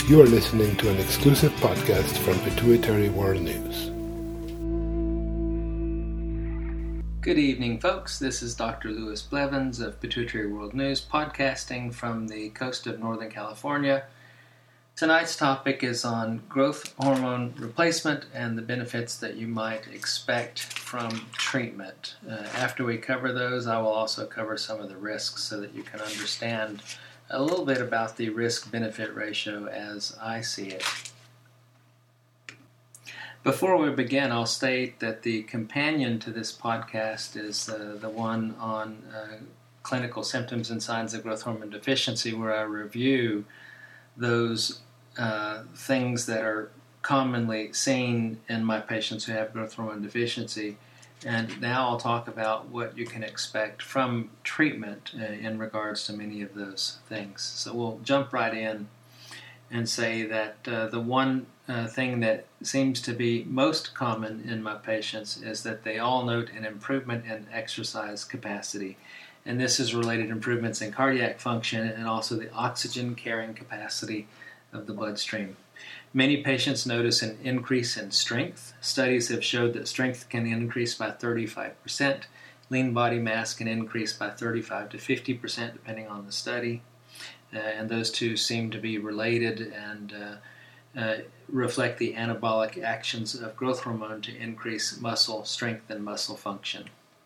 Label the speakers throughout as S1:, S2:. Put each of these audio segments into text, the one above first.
S1: You are listening to an exclusive podcast from Pituitary World News.
S2: Good evening, folks. This is Dr. Louis Blevins of Pituitary World News, podcasting from the coast of Northern California. Tonight's topic is on growth hormone replacement and the benefits that you might expect from treatment. After we cover those, I will also cover some of the risks so that you can understand a little bit about the risk-benefit ratio as I see it. Before we begin, I'll state that the companion to this podcast is the one on clinical symptoms and signs of growth hormone deficiency, where I review those things that are commonly seen in my patients who have growth hormone deficiency. And now I'll talk about what you can expect from treatment in regards to many of those things. So we'll jump right in and say that the one thing that seems to be most common in my patients is that they all note an improvement in exercise capacity. And this is related to improvements in cardiac function and also the oxygen carrying capacity of the bloodstream. Many patients notice an increase in strength. Studies have showed that strength can increase by 35%. Lean body mass can increase by 35 to 50% depending on the study. And those two seem to be related and reflect the anabolic actions of growth hormone to increase muscle strength and muscle function.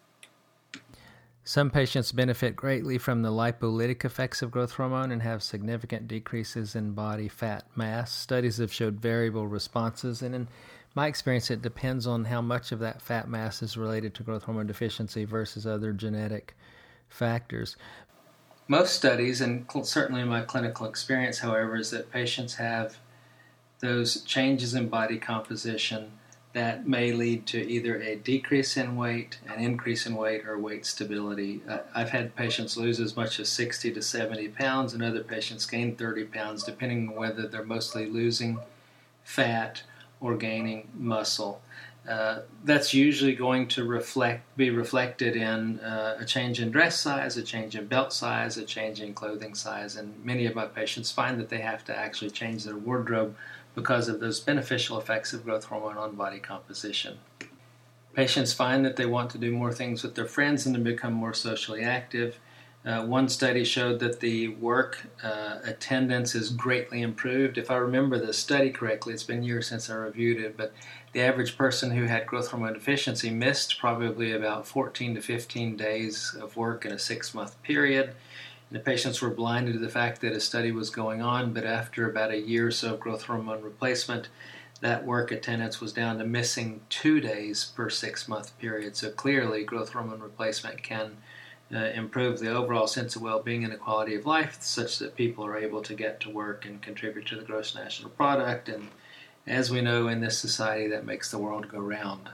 S2: Some patients benefit greatly from the lipolytic effects of growth hormone and have significant decreases in body fat mass. Studies have showed variable responses, and in my experience, it depends on how much of that fat mass is related to growth hormone deficiency versus other genetic factors. Most studies, and certainly my clinical experience, however, is that patients have those changes in body composition that may lead to either a decrease in weight, an increase in weight, or weight stability. I've had patients lose as much as 60 to 70 pounds, and other patients gain 30 pounds, depending on whether they're mostly losing fat or gaining muscle. That's usually going to be reflected in a change in dress size, a change in belt size, a change in clothing size, and many of my patients find that they have to actually change their wardrobe because of those beneficial effects of growth hormone on body composition. Patients find that they want to do more things with their friends and to become more socially active. One study showed that the work attendance is greatly improved. If I remember the study correctly, it's been years since I reviewed it, but the average person who had growth hormone deficiency missed probably about 14 to 15 days of work in a 6-month period. The patients were blinded to the fact that a study was going on, but after about a year or so of growth hormone replacement, that work attendance was down to missing 2 days per 6-month period. So clearly, growth hormone replacement can improve the overall sense of well-being and the quality of life such that people are able to get to work and contribute to the gross national product. And as we know in this society, that makes the world go round.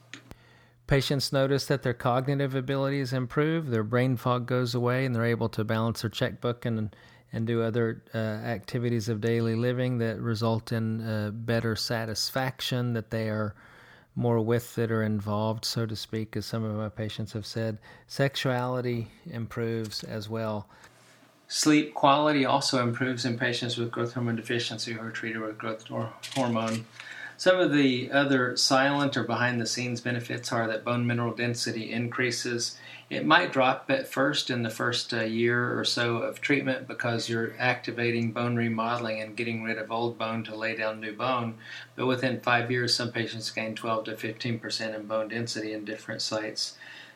S2: Patients notice that their cognitive abilities improve, their brain fog goes away, and they're able to balance their checkbook and do other activities of daily living that result in better satisfaction, that they are more with it or involved, so to speak, as some of my patients have said. Sexuality improves as well. Sleep quality also improves in patients with growth hormone deficiency who are treated with growth hormone. Some of the other silent or behind-the-scenes benefits are that bone mineral density increases. It might drop at first in the first year or so of treatment because you're activating bone remodeling and getting rid of old bone to lay down new bone. But within 5 years, some patients gain 12 to 15% in bone density in different sites.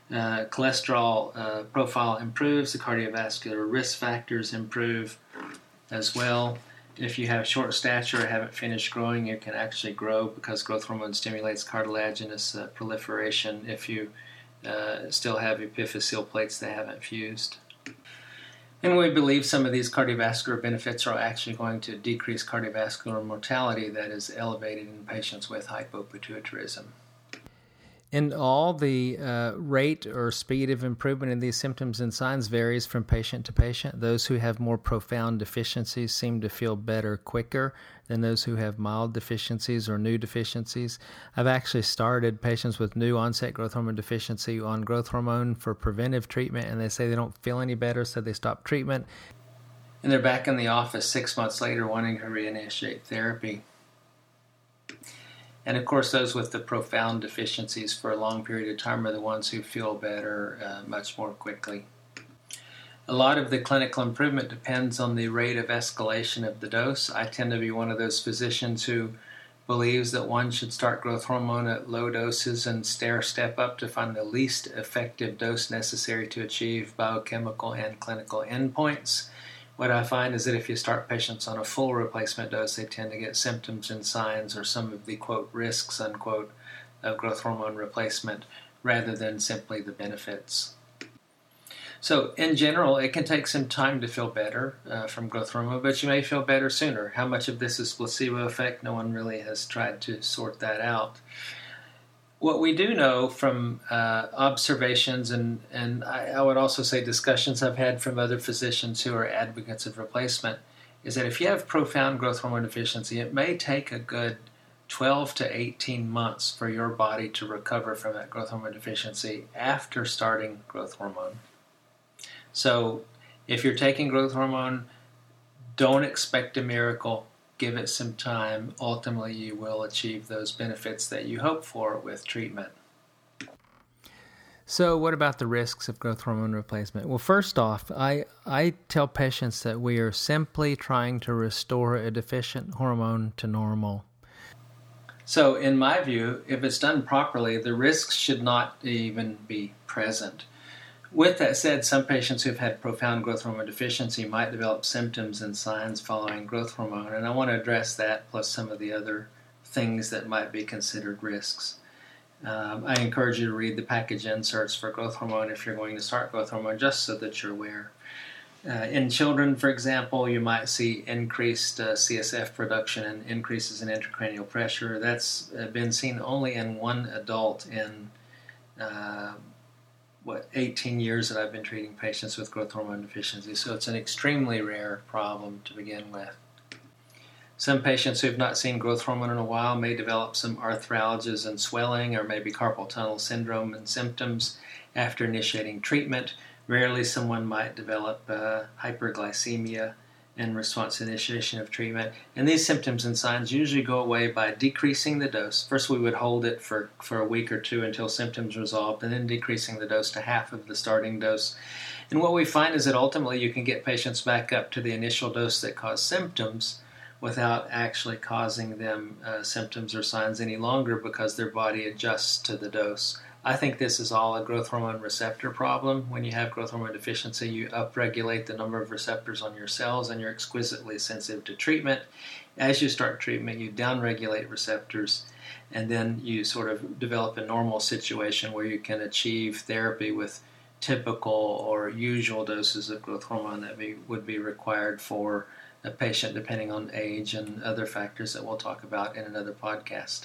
S2: Cholesterol profile improves. The cardiovascular risk factors improve as well. If you have short stature or haven't finished growing, you can actually grow because growth hormone stimulates cartilaginous proliferation if you still have epiphyseal plates that haven't fused. And we believe some of these cardiovascular benefits are actually going to decrease cardiovascular mortality that is elevated in patients with hypopituitarism. In all, the rate or speed of improvement in these symptoms and signs varies from patient to patient. Those who have more profound deficiencies seem to feel better quicker than those who have mild deficiencies or new deficiencies. I've actually started patients with new onset growth hormone deficiency on growth hormone for preventive treatment, and they say they don't feel any better, so they stop treatment. and they're back in the office 6 months later wanting to reinitiate therapy. And of course, those with the profound deficiencies for a long period of time are the ones who feel better much more quickly. A lot of the clinical improvement depends on the rate of escalation of the dose. I tend to be one of those physicians who believes that one should start growth hormone at low doses and stair-step up to find the least effective dose necessary to achieve biochemical and clinical endpoints. What I find is that if you start patients on a full replacement dose, they tend to get symptoms and signs or some of the, quote, risks, unquote, of growth hormone replacement rather than simply the benefits. So in general, it can take some time to feel better from growth hormone, but you may feel better sooner. How much of this is placebo effect? No one really has tried to sort that out. What we do know from observations and I would also say discussions I've had from other physicians who are advocates of replacement is that if you have profound growth hormone deficiency, it may take a good 12 to 18 months for your body to recover from that growth hormone deficiency after starting growth hormone. So if you're taking growth hormone, don't expect a miracle. Give it some time. Ultimately, you will achieve those benefits that you hope for with treatment. So what about the risks of growth hormone replacement? Well, first off, I tell patients that we are simply trying to restore a deficient hormone to normal. So in my view, if it's done properly, the risks should not even be present. With that said, some patients who've had profound growth hormone deficiency might develop symptoms and signs following growth hormone, and I want to address that plus some of the other things that might be considered risks. I encourage you to read the package inserts for growth hormone if you're going to start growth hormone, just so that you're aware. In children, for example, you might see increased CSF production and increases in intracranial pressure. That's been seen only in one adult in 18 years that I've been treating patients with growth hormone deficiency, so it's an extremely rare problem to begin with. Some patients who have not seen growth hormone in a while may develop some arthralgias and swelling or maybe carpal tunnel syndrome and symptoms after initiating treatment. Rarely someone might develop hyperglycemia in response to initiation of treatment. And these symptoms and signs usually go away by decreasing the dose. First we would hold it for a week or two until symptoms resolved, and then decreasing the dose to half of the starting dose. And what we find is that ultimately you can get patients back up to the initial dose that caused symptoms without actually causing them symptoms or signs any longer because their body adjusts to the dose. I think this is all a growth hormone receptor problem. When you have growth hormone deficiency, you upregulate the number of receptors on your cells and you're exquisitely sensitive to treatment. As you start treatment, you downregulate receptors and then you sort of develop a normal situation where you can achieve therapy with typical or usual doses of growth hormone that would be required for a patient depending on age and other factors that we'll talk about in another podcast.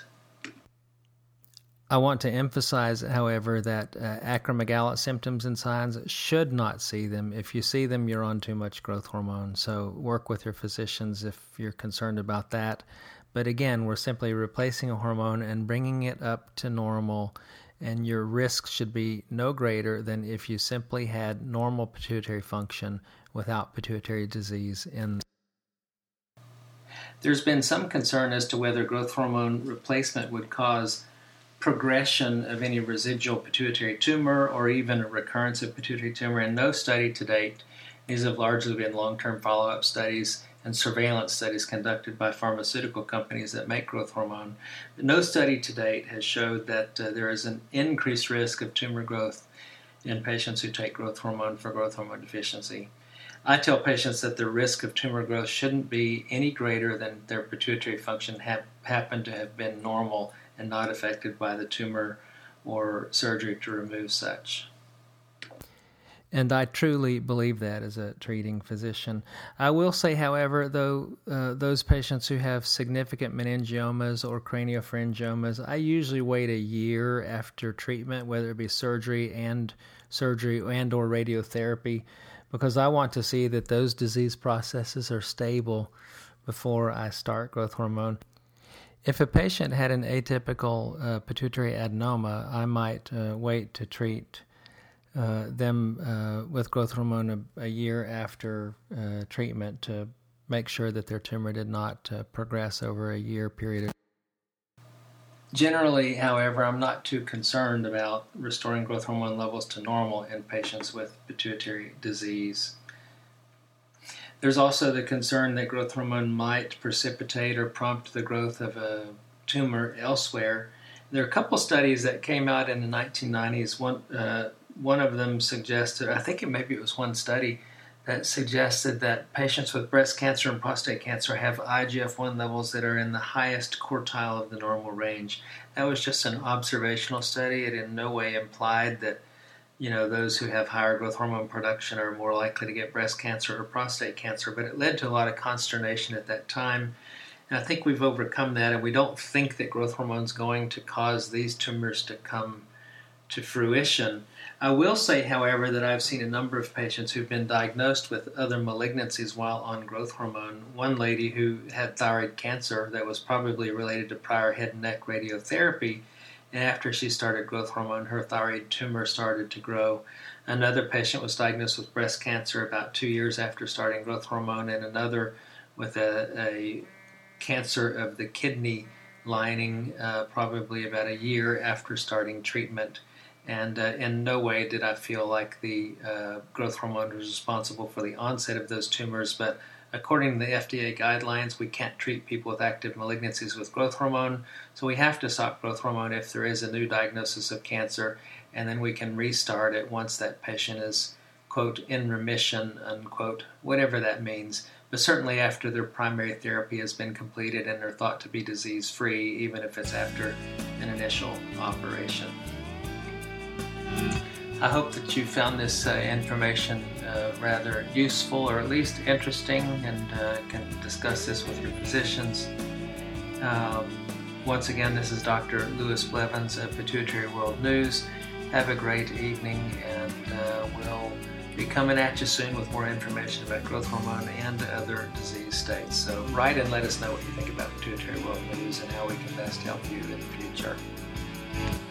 S2: I want to emphasize, however, that acromegaly symptoms and signs should not see them. If you see them, you're on too much growth hormone. So work with your physicians if you're concerned about that. But again, we're simply replacing a hormone and bringing it up to normal, and your risk should be no greater than if you simply had normal pituitary function without pituitary disease in. There's been some concern as to whether growth hormone replacement would cause progression of any residual pituitary tumor or even a recurrence of pituitary tumor, and no study to date. These have largely been long-term follow-up studies and surveillance studies conducted by pharmaceutical companies that make growth hormone. But no study to date has showed that there is an increased risk of tumor growth in patients who take growth hormone for growth hormone deficiency. I tell patients that the risk of tumor growth shouldn't be any greater than their pituitary function happen to have been normal and not affected by the tumor or surgery to remove such. And I truly believe that as a treating physician. I will say, however, though, those patients who have significant meningiomas or craniopharyngiomas, I usually wait a year after treatment, whether it be surgery and or radiotherapy, because I want to see that those disease processes are stable before I start growth hormone. If a patient had an atypical pituitary adenoma, I might wait to treat them with growth hormone a year after treatment to make sure that their tumor did not progress over a year period. Generally, however, I'm not too concerned about restoring growth hormone levels to normal in patients with pituitary disease. There's also the concern that growth hormone might precipitate or prompt the growth of a tumor elsewhere. There are a couple studies that came out in the 1990s. One of them suggested, I think maybe it was one study, that suggested that patients with breast cancer and prostate cancer have IGF-1 levels that are in the highest quartile of the normal range. That was just an observational study. It in no way implied that those who have higher growth hormone production are more likely to get breast cancer or prostate cancer, but it led to a lot of consternation at that time. And I think we've overcome that, and we don't think that growth hormone is going to cause these tumors to come to fruition. I will say, however, that I've seen a number of patients who've been diagnosed with other malignancies while on growth hormone. One lady who had thyroid cancer that was probably related to prior head and neck radiotherapy, and after she started growth hormone, her thyroid tumor started to grow. Another patient was diagnosed with breast cancer about 2 years after starting growth hormone, and another with a cancer of the kidney lining probably about a year after starting treatment. And in no way did I feel like the growth hormone was responsible for the onset of those tumors, but according to the FDA guidelines, we can't treat people with active malignancies with growth hormone, so we have to stop growth hormone if there is a new diagnosis of cancer, and then we can restart it once that patient is, quote, in remission, unquote, whatever that means. But certainly after their primary therapy has been completed and they're thought to be disease-free, even if it's after an initial operation. I hope that you found this information rather useful or at least interesting, and can discuss this with your physicians. Once again, this is Dr. Lewis Blevins of Pituitary World News. Have a great evening, and we'll be coming at you soon with more information about growth hormone and other disease states. So write and let us know what you think about Pituitary World News and how we can best help you in the future.